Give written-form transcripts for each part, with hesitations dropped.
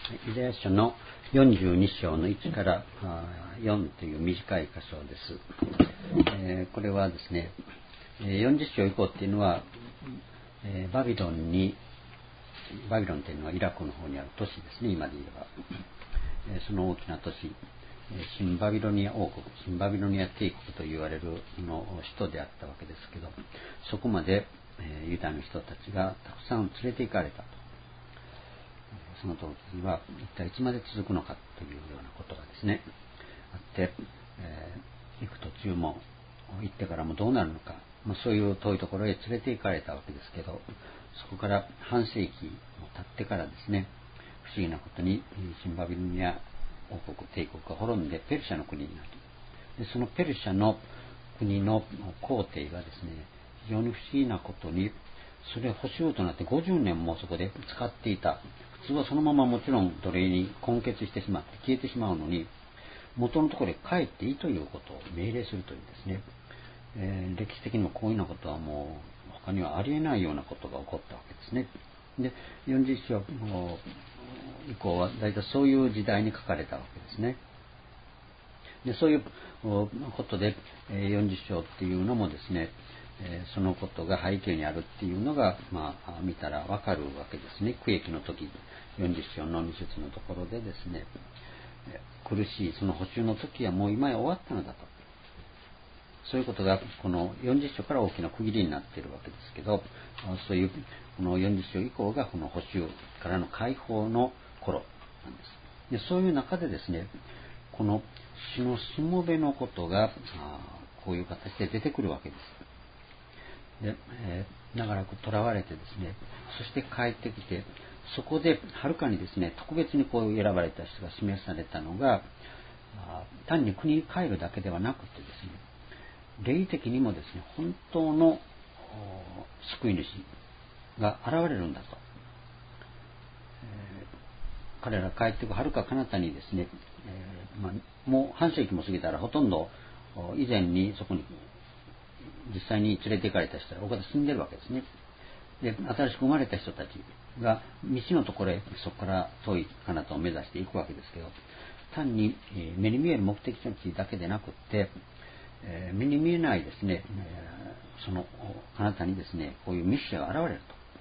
イザヤ書の42章の1から4という短い箇所です。これはですね、40章以降っていうのは、バビロンというのはイラクの方にある都市ですね、今で言えば。その大きな都市、新バビロニア王国、新バビロニア帝国と言われるの首都であったわけですけど、そこまでユダの人たちがたくさん連れて行かれたと。その時は一体いつまで続くのかというようなことがですねあって、行く途中も行ってからもどうなるのか、そういう遠いところへ連れて行かれたわけですけど、そこから半世紀も経ってからですね、不思議なことに新バビロニア王国帝国が滅んでペルシャの国になる。でそのペルシャの国の皇帝がですね、非常に不思議なことにそれを補修となって50年もそこで使っていた。普通はそのままもちろん奴隷に根結してしまって消えてしまうのに、元のところへ帰っていいということを命令するというですね、歴史的にもこういうようなことはもう他にはありえないようなことが起こったわけですね。で40章以降は大体そういう時代に書かれたわけですね。でそういうことで40章っていうのもですね、そのことが背景にあるっていうのが、見たらわかるわけですね。苦役の時、40章の2節のところでですね、苦しいその補修の時はもう今や終わったのだと。そういうことがこの40章から大きな区切りになっているわけですけど、そういうこの40章以降がこの補修からの解放の頃なんです。でそういう中でですね、この死のしもべのことがこういう形で出てくるわけです。で、長らく囚われてですね、そして帰ってきて、そこではるかにですね、特別にこう選ばれた人が示されたのが、単に国に帰るだけではなくてですね、霊的にもですね、本当の救い主が現れるんだと。彼ら帰ってくるはるか彼方にですね、もう半世紀も過ぎたらほとんど以前にそこに実際に連れて行かれた人は大方死んでるわけですね。で新しく生まれた人たちが道のところへそこから遠い彼方を目指していくわけですけど、単に目に見える目的地だけでなくって、目に見えないですね、その彼方にですね、こういうメシアが現れると。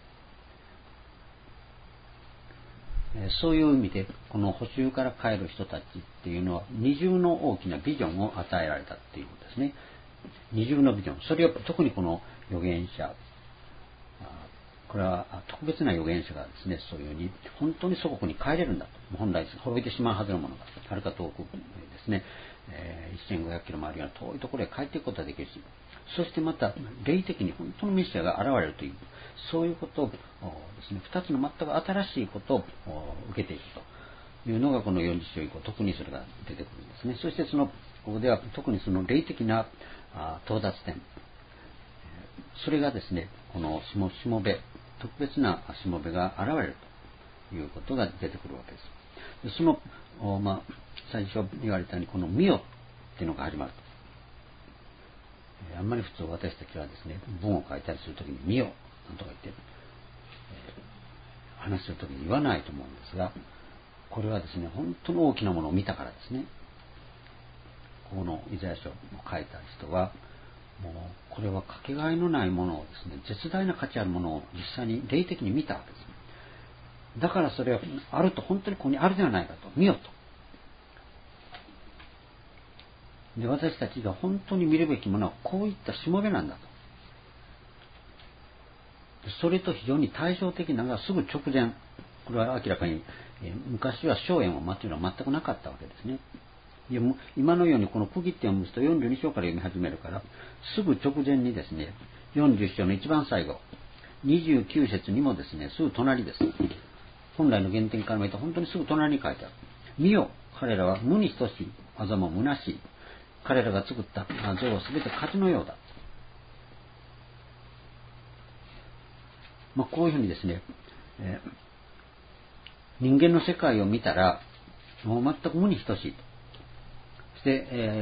そういう意味でこの補修から帰る人たちっていうのは二重の大きなビジョンを与えられたっていうことですね。二重のビジョン、それを特にこの預言者、これは特別な預言者がですね、そういうふうに本当に祖国に帰れるんだと。本来滅びてしまうはずのものがはるか遠くですね、1500キロもあるような遠いところへ帰っていくことができるし、そしてまた霊的に本当のメシアが現れるという、そういうことをですね、2つの全く新しいことを受けていくというのがこの40章以降、特にそれが出てくるんですね。そしてここでは特にその霊的な到達点、それがですね、このしもべ、特別なしもべが現れるということが出てくるわけです。でその、最初言われたようにこの見よっていうのが始まると。あんまり普通私たちはですね、文を書いたりするときに見よとか言って、話するときに言わないと思うんですが、これはですね、本当に大きなものを見たからですね。このイザヤ書を書いた人は、もうこれはかけがえのないものをですね、絶大な価値あるものを実際に霊的に見たわけです。だからそれはあると、本当にここにあるではないかと、見よと。で、私たちが本当に見るべきものはこういったしもべなんだと。それと非常に対照的なのがすぐ直前、これは明らかに、昔は荘園を待つのは全くなかったわけですね。今のようにこの区切って読むと42章から読み始めるから、すぐ直前にですね、40章の一番最後、29節にもですね、すぐ隣です。本来の原点から見ると本当にすぐ隣に書いてある。見よ、彼らは無に等しい、あざも虚しい。彼らが作った像はすべて勝ちのようだ。こういうふうにですね、人間の世界を見たら、もう全く無に等しいと。そして、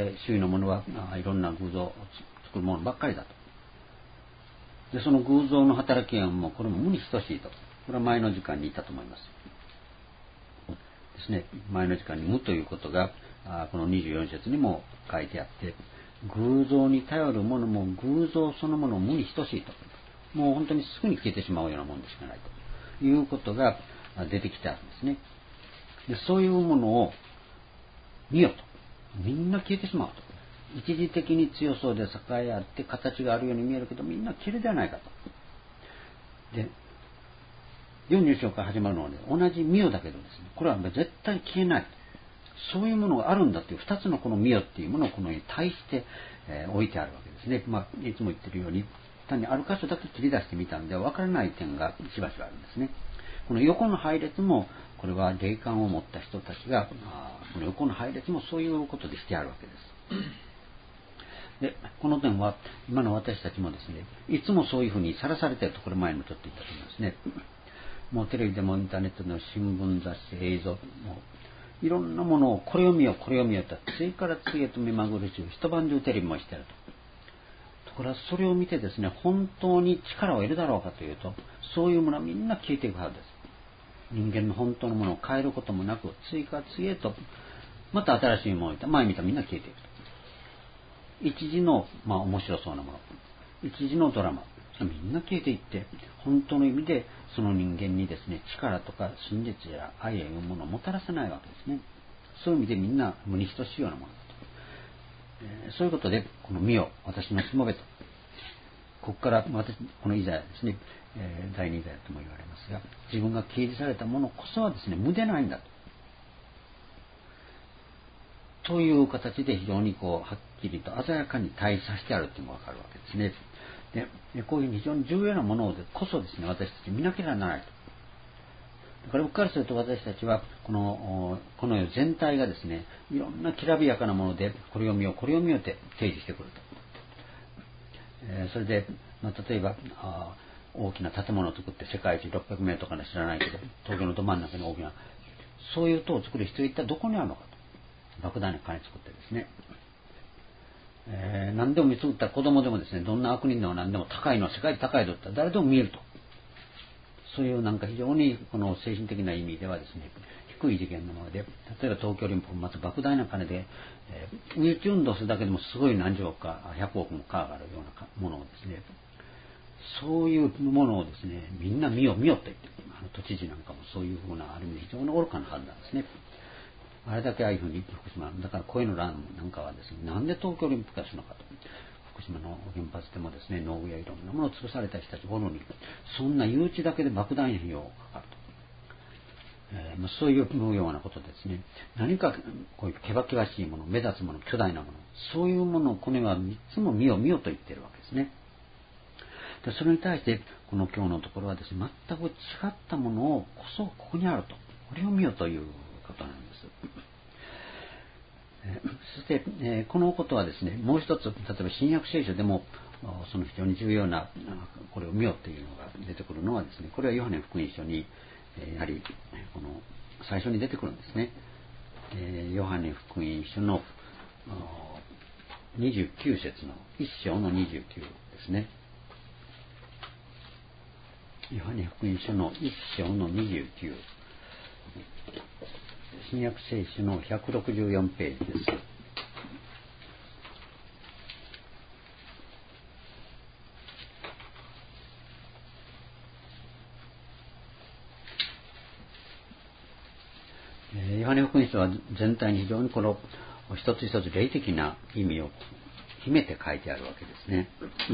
周囲のものはいろんな偶像を作るものばっかりだと。で、その偶像の働きはもうこれも無に等しいと。これは前の時間に言ったと思います。 ですね、前の時間に無ということがこの24節にも書いてあって、偶像に頼るものも偶像そのもの無に等しいと、もう本当にすぐに消えてしまうようなものでしかないということが出てきてあるんですね。でそういうものを見よと、みんな消えてしまうと、一時的に強そうで栄えあって形があるように見えるけどみんな消えるではないかと。で42章から始まるのは、ね、同じ見よだけどですね、これは絶対消えない、そういうものがあるんだという2つのこの見よっていうものをこのように対して、置いてあるわけですね。いつも言ってるように、単にある箇所だけ切り出してみたんで分からない点がしばしばあるんですね。この横の配列も、これは霊感を持った人たちがこの横の配列もそういうことでしてあるわけです。でこの点は今の私たちもですね、いつもそういうふうにさらされていると、これ前にもちょっと言ったと思いますね。もうテレビでもインターネットでも新聞雑誌映像もいろんなものをこれを見ようこれを見ようと次から次へと目まぐるしく一晩中テレビもしていると。ところがそれを見てですね、本当に力を得るだろうかというと、そういうものはみんな消えていくはずです。人間の本当のものを変えることもなく、次から次へとまた新しいものを見た、前見たみんな消えていくと。一時の面白そうなもの、一時のドラマ、みんな消えていって、本当の意味でその人間にですね、力とか真実や愛やいうものをもたらせないわけですね。そういう意味でみんな無に等しいようなものだと。そういうことで、この見よ私のしもべと、ここからこのイザヤですね、第2イザヤとも言われますが、自分が掲示されたものこそはですね、無でないんだという形で非常にはっきりと鮮やかに対比させてあるというのがわかるわけですね。でこういう非常に重要なものをこそですね、私たち見なければならないと。だから僕からすると、私たちはこの世全体がですね、いろんなきらびやかなものでこれを見ようこれを見ようって提示してくると。それで、例えば大きな建物を作って世界一600名とか知らないけど、東京のど真ん中に大きなそういう塔を作る必要は一体どこにあるのかと。莫大な金作ってですね、何でも見つった子供でもですね、どんな悪人でも何でも高いの、世界一高いのって誰でも見えると。そういう非常にこの精神的な意味ではですね、低い次元のもので、例えば東京オリンピックまず莫大な金で、身内運動するだけでもすごい何十億か100億もかかるようなものをですね、そういうものをですね、みんな見よと言って、都知事なんかもそういうふうなある意味で非常に愚かな判断ですね。あれだけああいうふうに福島だから声の欄なんかはですね、なんで東京オリンピックがするのかと。福島の原発でもですね、農具やいろんなものを潰された人たちほどに、そんな誘致だけで莫大な費用がかかると。そういうようなことですね、何かこういうけばけばしいもの、目立つもの、巨大なもの、そういうものをこの世はいつも見よと言っているわけですね。でそれに対してこの今日のところはですね、全く違ったものをこそここにあると、これを見よということなんです。そして、このことはですね、もう一つ、例えば新約聖書でもその非常に重要なこれを見よというのが出てくるのはですね、これはヨハネ福音書にやはりこの最初に出てくるんですね。ヨハネ福音書の29節の1章の29ですね。ヨハネ福音書の1章の29、新約聖書の164ページです。ヨハネ福音書は全体に非常にこの一つ一つ霊的な意味を秘めて書いてあるわけですね。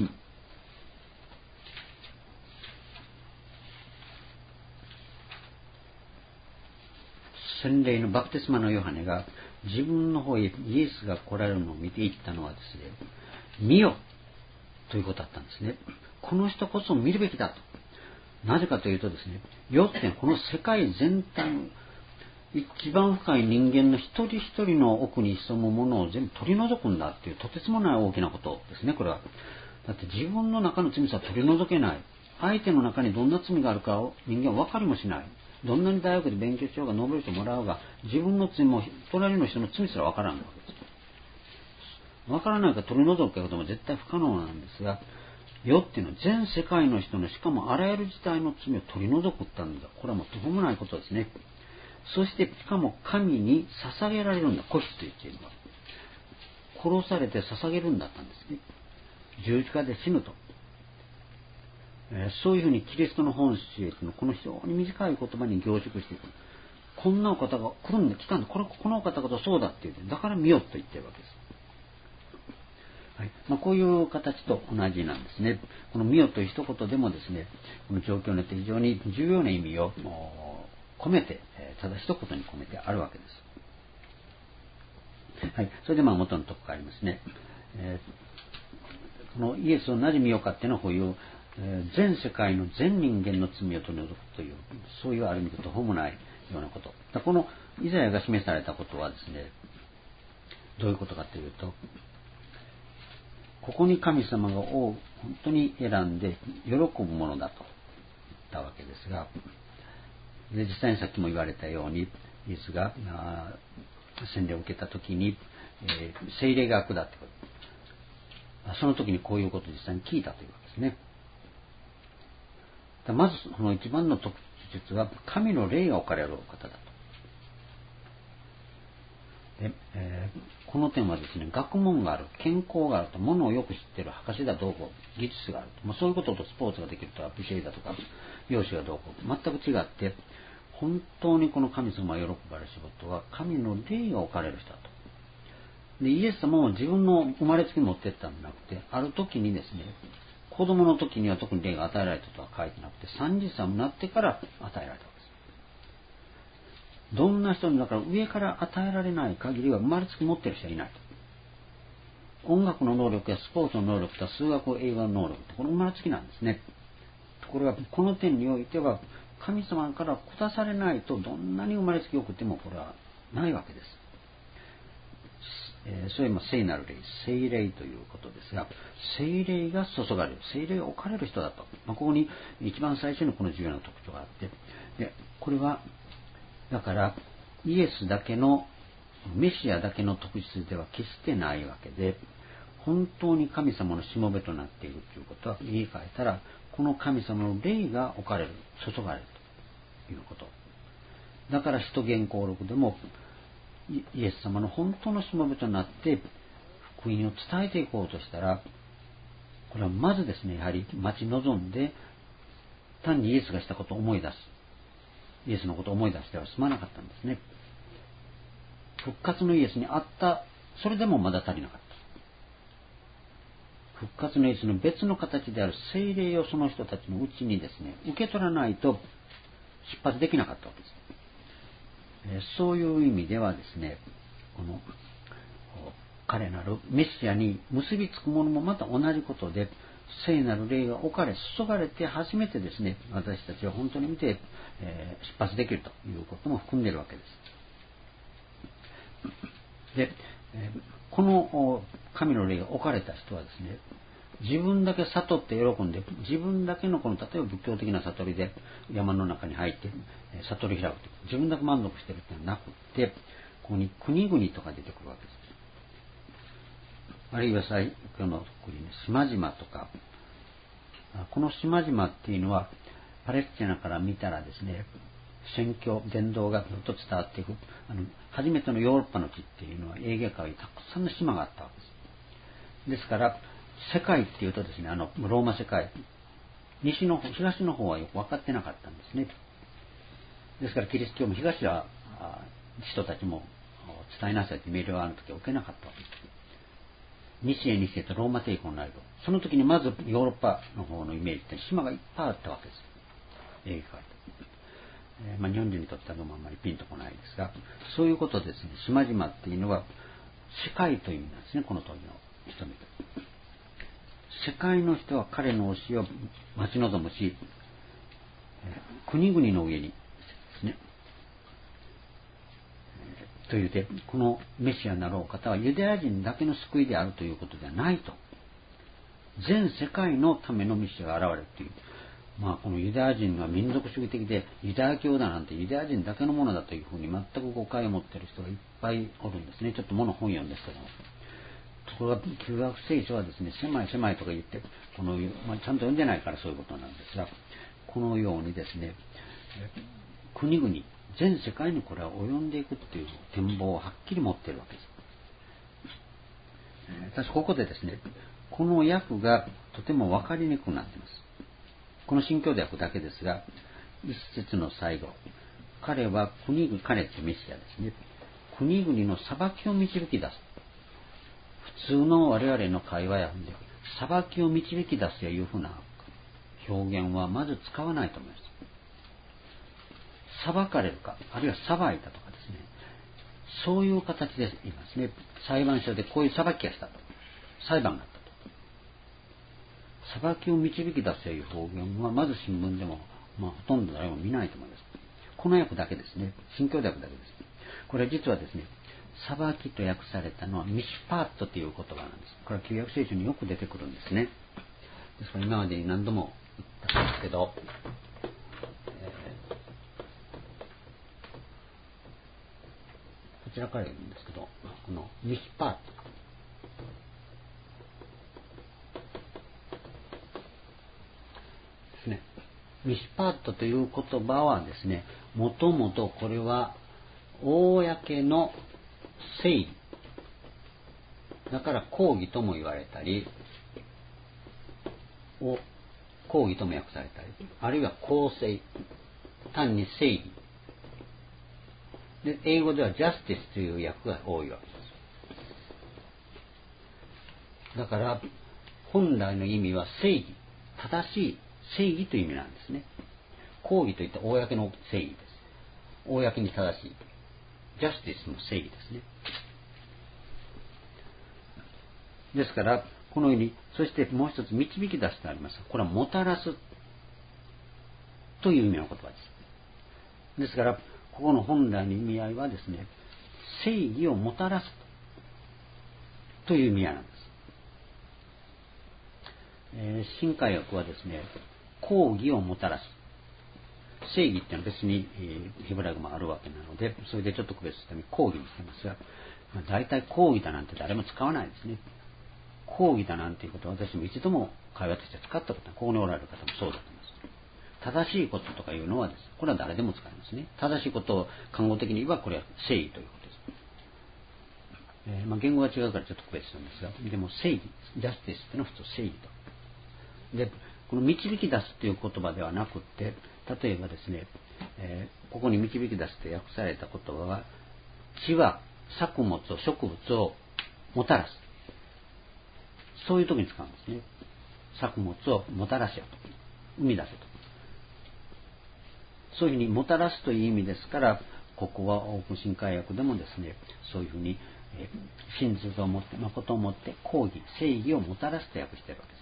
洗礼のバプテスマのヨハネが自分の方へイエスが来られるのを見て言ったのはですね、見よということだったんですね。この人こそ見るべきだと。なぜかというとですね、よってこの世界全体の一番深い人間の一人一人の奥に潜むものを全部取り除くんだっていうとてつもない大きなことですね、これは。だって自分の中の罪さは取り除けない。相手の中にどんな罪があるかを人間は分かりもしない。どんなに大学で勉強しようがノーベル賞もらおうが、自分の罪も隣の人の罪すら分からないわけです。分からないから取り除くことも絶対不可能なんですが、世っていうのは全世界の人のしかもあらゆる時代の罪を取り除くってんだ。これはもうとんでもないことですね。 そしてしかも神に捧げられるんだ。子羊というのは殺されて捧げるんだったんですね。十字架で死ぬと、そういうふうにキリストの本質へのこの非常に短い言葉に凝縮していく。こんなお方が来たんだ、このお方がそうだって言って、だから見よと言ってるわけです。はい、こういう形と同じなんですね。この見よという一言でもですね、この状況によって非常に重要な意味を込めて、ただ一言に込めてあるわけです。はい、それで元のところがありますね。このイエスをなぜ見ようかっていうのはこういう全世界の全人間の罪を取り除くという、そういうある意味で途方もないようなこと。このイザヤが示されたことはですね、どういうことかというと、ここに神様が本当に選んで喜ぶものだと言ったわけですが、で実際にさっきも言われたように、イエスが洗礼を受けた時に、聖霊が下ってくる。その時にこういうことを実際に聞いたというわけですね。まずその一番の特質は神の霊が置かれるお方だと。でこの点はですね、学問がある、健康があると、ものをよく知っている博士だどうこう、技術があると、そういうこととスポーツができるとか、美声だとか、容姿がどうこう、全く違って、本当にこの神様が喜ばれる仕事は、神の霊が置かれる人だと。でイエス様も自分の生まれつきに持っていったんじゃなくて、ある時にですね、子供の時には特に霊が与えられたとは書いてなくて、30歳になってから与えられたわけです。どんな人にだから上から与えられない限りは生まれつき持っている人はいないと。音楽の能力やスポーツの能力と数学、英語の能力ってこれ生まれつきなんですね。ところがこの点においては神様から下されないと、どんなに生まれつきよくてもこれはないわけです。それも聖なる霊、聖霊ということですが、聖霊が注がれる、聖霊が置かれる人だと。ここに一番最初にこの重要な特徴があって、でこれはだからイエスだけの、メシアだけの特質では決してないわけで、本当に神様のしもべとなっているということは、言い換えたらこの神様の霊が置かれる、注がれるということ。だから使徒言行録でもイエス様の本当のしもべとなって福音を伝えていこうとしたら、これはまずですね、やはり待ち望んで、単にイエスがしたことを思い出す、イエスのことを思い出しては済まなかったんですね。復活のイエスにあった、それでもまだ足りなかった。復活のイエスの別の形である聖霊をその人たちのうちにですね、受け取らないと出発できなかったわけです。そういう意味ではですね、この彼なるメシアに結びつくものもまた同じことで、聖なる霊が置かれ注がれて初めてですね、私たちは本当に見て、出発できるということも含んでいるわけです。で、この神の霊が置かれた人はですね、自分だけ悟って喜んで、自分だけのこの例えば仏教的な悟りで山の中に入って悟り開くと、自分だけ満足しているというのはなくて、ここに国々とか出てくるわけです。あるいは最後の国に島々とか、この島々っていうのはパレスチナから見たらですね、宣教伝道がずっと伝わっていく、初めてのヨーロッパの地っていうのはエーゲ海にたくさんの島があったわけです。ですから世界っていうとですね、ローマ世界、東の方はよく分かってなかったんですね。ですからキリスト教も東は人たちも伝えなさいという命令がある時は受けなかったわけです。西へとローマ帝国になると、その時にまずヨーロッパの方のイメージって島がいっぱいあったわけです。英語日本人にとってはあんまりピンとこないですが、そういうことですね。島々っていうのは世界という意味なんですね、この時の人々。世界の人は彼の教えを待ち望むし、国々の上にですね、というて、このメシアなろう方はユダヤ人だけの救いであるということではないと。全世界のためのメシアが現れるという。このユダヤ人が民族主義的で、ユダヤ教だなんてユダヤ人だけのものだというふうに全く誤解を持っている人がいっぱいおるんですね。ちょっと本読んですけども。ところが旧約聖書はですね、狭いとか言って、ちゃんと読んでないからそういうことなんですが、このようにですね、国々 全世界にこれは及んでいくっていう展望をはっきり持っているわけです。私ここでですね、この訳がとても分かりにくくなっています。この新共同訳だけですが、一節の最後、彼は国々、彼ってメシアですね、国々の裁きを導き出す。普通の我々の会話やで裁きを導き出すというふうな表現はまず使わないと思います。裁かれるか、あるいは裁いたとかですね、そういう形で言いますね。裁判所でこういう裁きがしたと、裁判があったと。裁きを導き出すという表現はまず新聞でも、ほとんど誰も見ないと思います。この訳だけですね。新共同訳だけです。これ実はですね、裁きと訳されたのはミシパートという言葉なんです。これは旧約聖書によく出てくるんですね。ですから今までに何度も言ったんですけど、こちらから言うんですけど、このミシパートですね。ミシパートという言葉はですね、もともとこれは公の正義だから公義とも言われたり、公義とも訳されたり、あるいは公正、単に正義で、英語ではジャスティスという訳が多いわけです。だから本来の意味は正義、正しい正義という意味なんですね。公義といった公の正義です。公に正しい。ジャスティスの正義ですね。ですから、このように、そしてもう一つ導き出してあります。これはもたらすという意味の言葉です。ですから、ここの本来の意味合いはですね、正義をもたらすという意味合いなんです。新海訳はですね、公義をもたらす。正義っていうのは別にヘブライ語もあるわけなので、それでちょっと区別するために公義にしてますが、大体公義だなんて誰も使わないですね。公義だなんていうことは私も一度も会話として使ったことは、ここにおられる方もそうだと思います。正しいこととかいうのはです、これは誰でも使いますね。正しいことを漢語的に言えばこれは正義ということです。言語が違うからちょっと区別するんですが、でも正義、ジャスティスっていうのは普通正義と。で、この導き出すという言葉ではなくって、例えばですね、ここに導き出すと訳された言葉は、地は作物を植物をもたらす。そういう時に使うんですね。作物をもたらせよと。生み出せと。そういうふうにもたらすという意味ですから、ここはオープン新海訳でもですね、そういうふうに、真実をもって、誠をもって公義、正義をもたらすと訳しているわけです。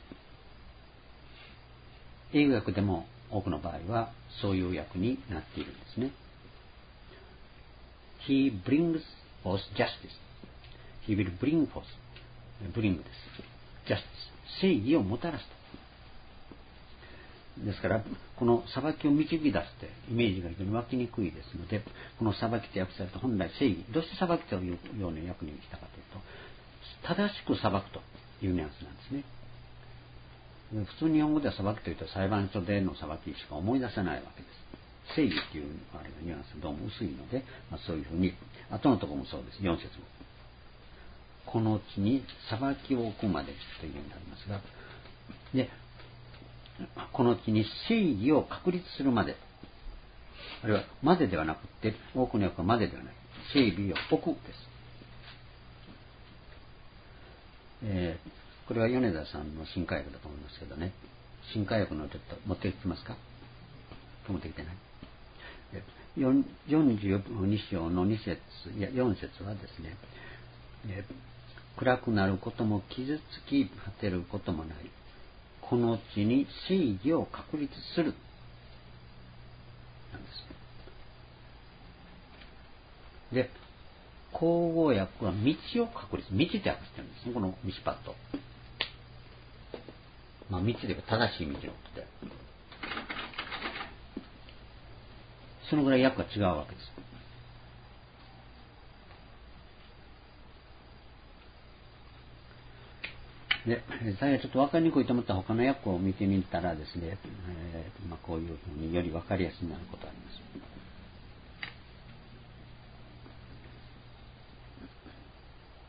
英語訳でも多くの場合はそういう訳になっているんですね。He brings forth justice. He will bring forth. bring です。justice. 正義をもたらすと。ですから、この裁きを導き出してイメージが非常に湧きにくいですので、この裁きと訳された本来正義、どうして裁きというような訳にしたかというと、正しく裁くというニュアンスなんですね。普通日本語では裁きというと裁判所での裁きしか思い出せないわけです。正義っていうあれがニュアンスがどうも薄いので、そういうふうに、後のところもそうです。4節も。この地に裁きを置くまでというようになりますが、で、この地に正義を確立するまで、あるいはまでではなくて、多くの訳はまでではない。正義を置くです。これは米田さんの新海訳だと思いますけどね。新海訳のちょっと持ってきてますか？持ってきてない。42章の2節いや4節はですね、暗くなることも傷つき果てることもない。この地に正義を確立する。なんです。で、口語訳は道を確立。道って訳してるんですね。このミシパット。道で言えば正しい道のことで。そのぐらい訳が違うわけです。で、最初ちょっと分かりにくいと思った他の訳を見てみたらですね、こういうふうにより分かりやすくなることがあります。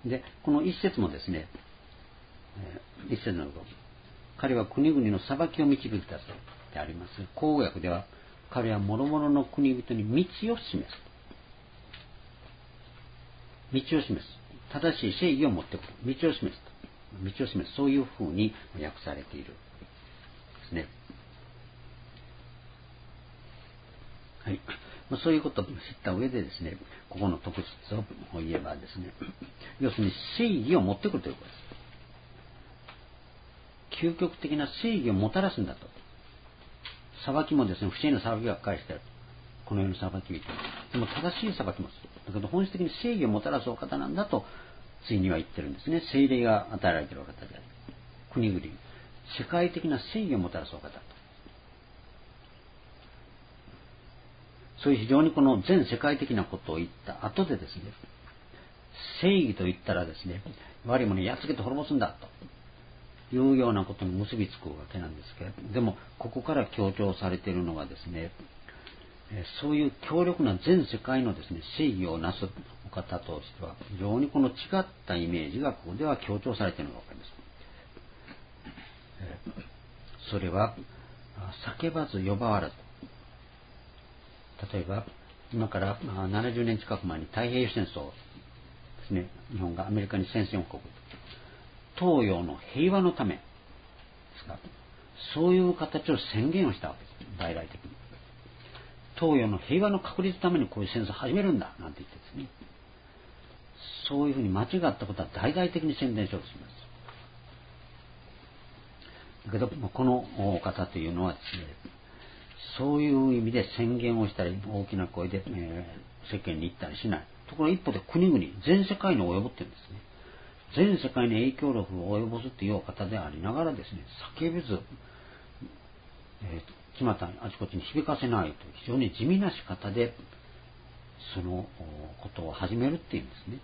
で、この一節もですね、一節のと彼は国々の裁きを導き出すであります。口語訳では、彼は諸々の国々に道を示す。道を示す。正しい正義を持ってくる。道を示すと。道を示す。そういうふうに訳されている。ですね。はい。そういうことを知った上でですね、ここの特質を言えばですね、要するに正義を持ってくるということです。究極的な正義をもたらすんだと。裁きもですね、不正な裁きが返してある。この世の裁き人。でも正しい裁きもする。だけど本質的に正義をもたらすお方なんだと、ついには言ってるんですね。聖霊が与えられているお方である。国々、世界的な正義をもたらすお方と。そういう非常にこの全世界的なことを言った後でですね、正義と言ったらですね、悪いものをやっつけて滅ぼすんだというようなことに結びつくわけなんですけれども、でもここから強調されているのがですね、そういう強力な全世界のですね、正義をなすお方としては、非常にこの違ったイメージがここでは強調されているわけです。それは、叫ばず呼ばわらず。例えば、今から70年近く前に太平洋戦争ですね、日本がアメリカに宣戦を布告。東洋の平和のためですか、そういう形を宣言をしたわけです。大々的に。東洋の平和の確立のためにこういう戦争を始めるんだなんて言ってですね、そういうふうに間違ったことは大々的に宣伝しようとします。だけどこの方というのはですね、そういう意味で宣言をしたり大きな声で、世間に行ったりしない。ところ一方で国々全世界に及ぶっていうんですね。全世界に影響力を及ぼすというお方でありながらですね、叫べず、巷にあちこちに響かせないという非常に地味な仕方でそのことを始めるっていうんですね。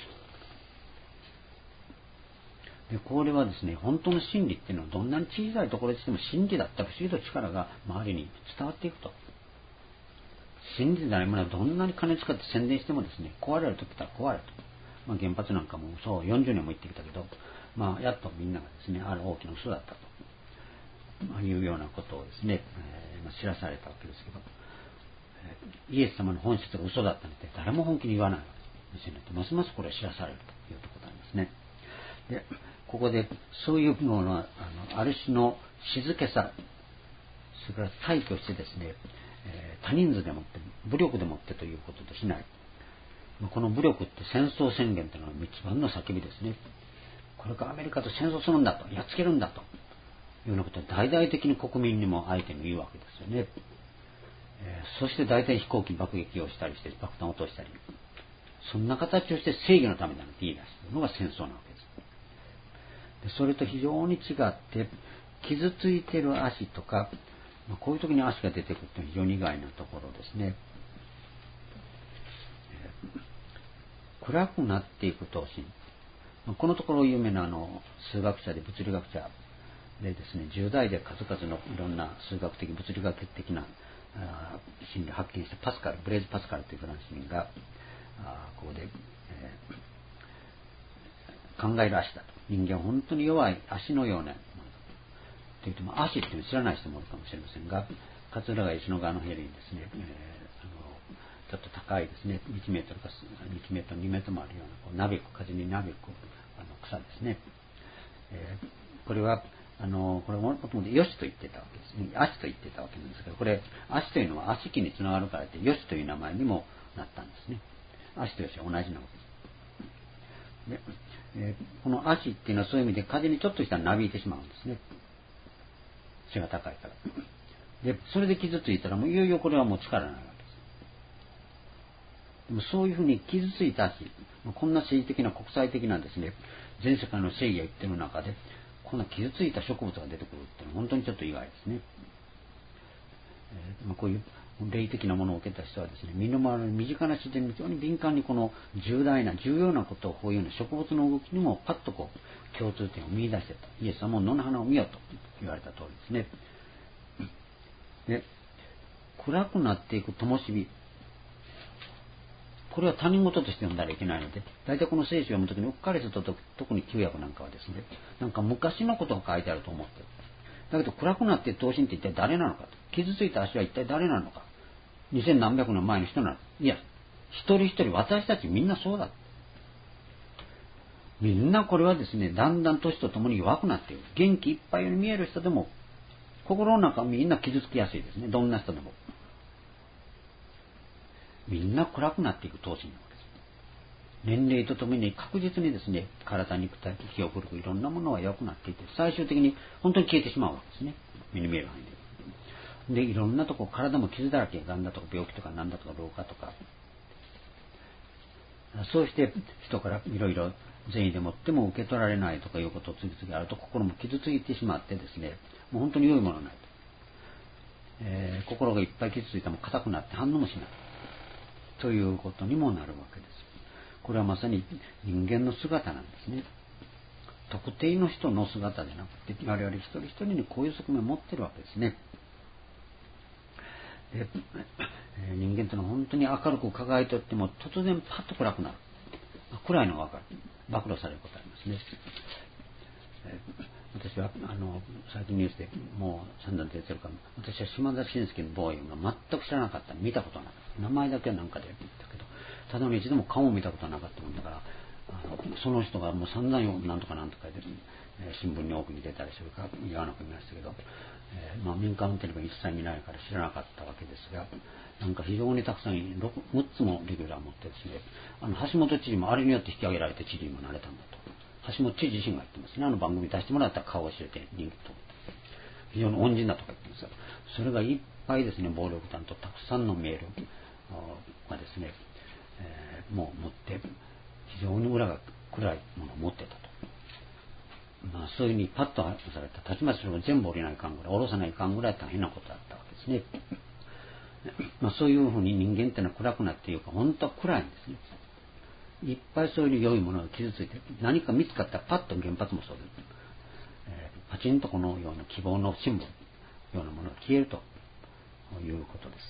でこれはですね、本当の真理っていうのはどんなに小さいところでしても真理だった不思議と力が周りに伝わっていくと。真理でないものはどんなに金使って宣伝してもですね、壊れるときたら壊れると。原発なんかもそう40年も言ってきたけど、やっとみんながですね、ある大きな嘘だったというようなことをですね、知らされたわけですけど、イエス様の本質が嘘だったので誰も本気に言わないわけです。ますますこれは知らされるというところがありますね。でここでそういうものはある種の静けさ、それから大挙してですね、多人数でもって武力でもってということでしない。この武力って戦争宣言というのは一番の叫びですね。これからアメリカと戦争するんだと、やっつけるんだというようなことを大々的に国民にも相手に言うわけですよね。そして大体飛行機爆撃をしたりして爆弾を落としたり、そんな形をして正義のためだと言い出すのが戦争なわけです。それと非常に違って傷ついている足とか、こういう時に足が出てくるというのは非常に意外なところですね。暗くなっていく闘神、このところ有名な数学者で物理学者でですね、10代で数々のいろんな数学的物理学的な真理を発見したパスカル、ブレイズ・パスカルというフランス人がここで、考える足だと。人間は本当に弱い足のようなものだと言っても、足っていうのを知らない人もいるかもしれませんが、桂川石の川のへりにですね、ちょっと高いですね、1メートルか1メートル2メートルもあるようななびく風になびく草ですね。これはこれもともとよしと言ってたわけですね。足と言ってたわけなんですけど、これ足というのは足木につながるからってよしという名前にもなったんですね。足とよしは同じなわけです。でこの足っていうのはそういう意味で風にちょっとしたらなびいてしまうんですね。背が高いから。でそれで傷ついたらもういよいよこれはもう力ないわけです。でもそういうふうに傷ついた足、こんな政治的な国際的なですね、全世界の正義が言ってる中でこんな傷ついた植物が出てくるっていうのは本当にちょっと意外ですね。こういう霊的なものを受けた人はですね、身の回りの身近な自然に非常に敏感にこの重要なことをこういうような植物の動きにもパッとこう共通点を見出してた。イエス様も野の花を見よと言われた通りですね。で暗くなっていく灯火、 これは他人事として読んだらいけないので、大体この聖書を読むときにうっかりすると、特に旧約なんかはですね、なんか昔のことが書いてあると思ってる。だけど暗くなって等身って一体誰なのかと。傷ついた足は一体誰なのか。2000何百年前の人なの。いや、一人一人私たちみんなそうだ。みんなこれはですね、だんだん年とともに弱くなっている。元気いっぱいに見える人でも、心の中はみんな傷つきやすいですね。どんな人でも。みんな暗くなっていく等身なわけです。年齢とともに確実にですね、体、肉体、記憶力、いろんなものは弱くなっていて、最終的に本当に消えてしまうわけですね。目に見える範囲で。で、いろんなとこ、体も傷だらけ、がんだとか病気とかなんだとか老化とか、そうして人からいろいろ善意でもっても受け取られないとかいうことを次々あると、心も傷ついてしまってですね、もう本当に良いものはないと。心がいっぱい傷ついても硬くなって反応もしないということにもなるわけです。これはまさに人間の姿なんですね。特定の人の姿じゃなくて、我々一人一人にこういう側面を持っているわけですね。人間というのは本当に明るく輝いておっても突然パッと暗くなる。暗いのが分かる。暴露されることありますね。私は最近ニュースでもう散々出てるから、私は島田紳介のボーイが全く知らなかった。見たことなかった。名前だけはなんかで見たけど、ただの一度も顔も見たことなかったもんだから、その人がもう散々なんとかなんとかで、新聞に多くに出たりするか言わなく見ましたけど、民間テレビ一切見ないから知らなかったわけですが、なんか非常にたくさん6つもレギュラーを持ってですね、橋本知事もあれによって引き上げられて知事にもなれたんだと。橋本知事自身が言ってますね。番組出してもらったら顔を知れて人気と非常に恩人だとか言ってますが、それがいっぱいですね、暴力団とたくさんのメールがですね、もう持って非常に裏が暗いものを持ってたと。そういうふうにパッと発された。たちまちそれを全部降りないかんぐらい、降ろさないかんぐらい大変なことだったわけですね。そういうふうに人間ってのは暗くなっているか、本当は暗いんですね。いっぱいそういう良いものが傷ついて、何か見つかったらパッと原発もそうです。パチンとこのような希望のシンボルようなものが消えるということです。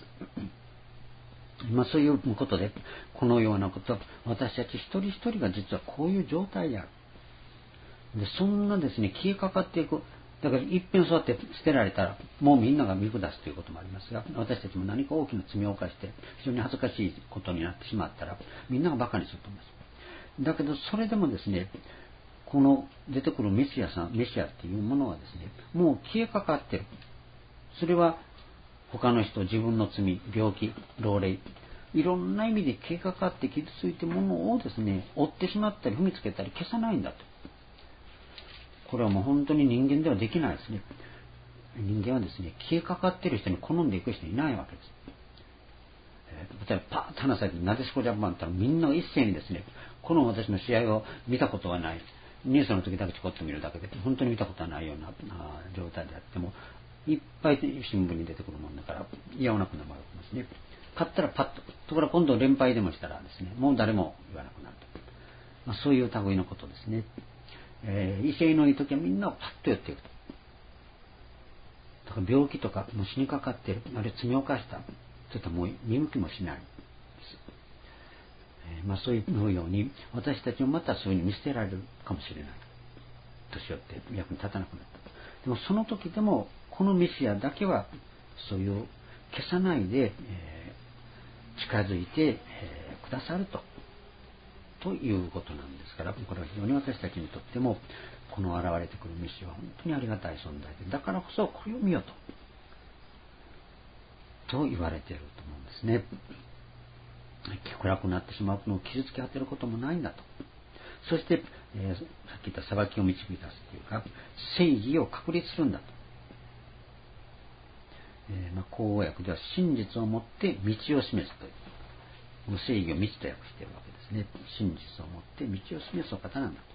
そういうことで、このようなことは私たち一人一人が実はこういう状態である。で、そんなですね、消えかかっていく。だから一遍そうやって捨てられたら、もうみんなが見下すということもありますが、私たちも何か大きな罪を犯して、非常に恥ずかしいことになってしまったら、みんなが馬鹿にすると思います。だけど、それでもですね、この出てくるメシアっていうものはですね、もう消えかかってる。それは、他の人、自分の罪、病気、老齢、いろんな意味で消えかかって傷ついているものをですね、追ってしまったり踏みつけたり消さないんだと。これはもう本当に人間ではできないですね。人間はですね、消えかかっている人に好んでいく人いないわけです。例えばパーッと話されてなでしこジャパンってみんな一斉にですね、この私の試合を見たことはない、ニュースの時だけちょこっと見るだけで本当に見たことはないような状態であっても、いっぱい新聞に出てくるもんだから嫌わなくなるわけですね。勝ったらパッと、ところが今度連敗でもしたらですね、もう誰も言わなくなると。そういう類のことですね。威勢のいい時はみんなをパッと寄っていくと。だから病気とかもう死にかかっている、あるいは罪を犯した、ちょっともう見向きもしないです。そういうように私たちもまたそういうふうに見捨てられるかもしれない。年寄って役に立たなくなった。でもその時でもこのメシアだけはそういう消さないで、近づいて、くださるということなんですから、これは非常に私たちにとってもこの現れてくるメシアは本当にありがたい存在で、だからこそこれを見よと言われていると思うんですね。暗くなってしまうのを傷つけ当てることもないんだと。そして、さっき言った裁きを導き出すというか、正義を確立するんだと。口語訳では真実をもって道を示すという。正義を道と訳しているわけですね。真実をもって道を示すお方なんだと。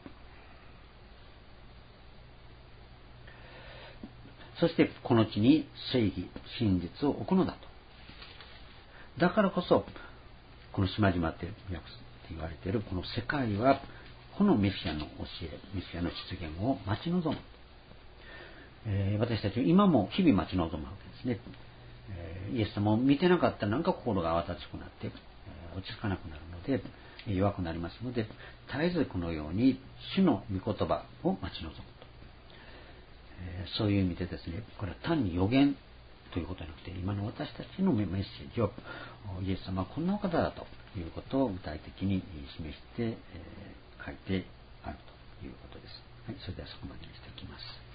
そしてこの地に正義、真実を置くのだと。だからこそ、この島々って言われているこの世界は、このメシアの教え、メシアの出現を待ち望む。私たちは今も日々待ち望むわけですね。イエス様を見てなかったらなんか心が慌たしくなって、 落ち着かなくなるので、弱くなりますので、絶えずこのように主の御言葉を待ち望むと、そういう意味でですね、これは単に予言ということじゃなくて、今の私たちのメッセージをイエス様はこんなお方だということを具体的に示して、書いてあるということです。はい、それではそこまでにしておきます。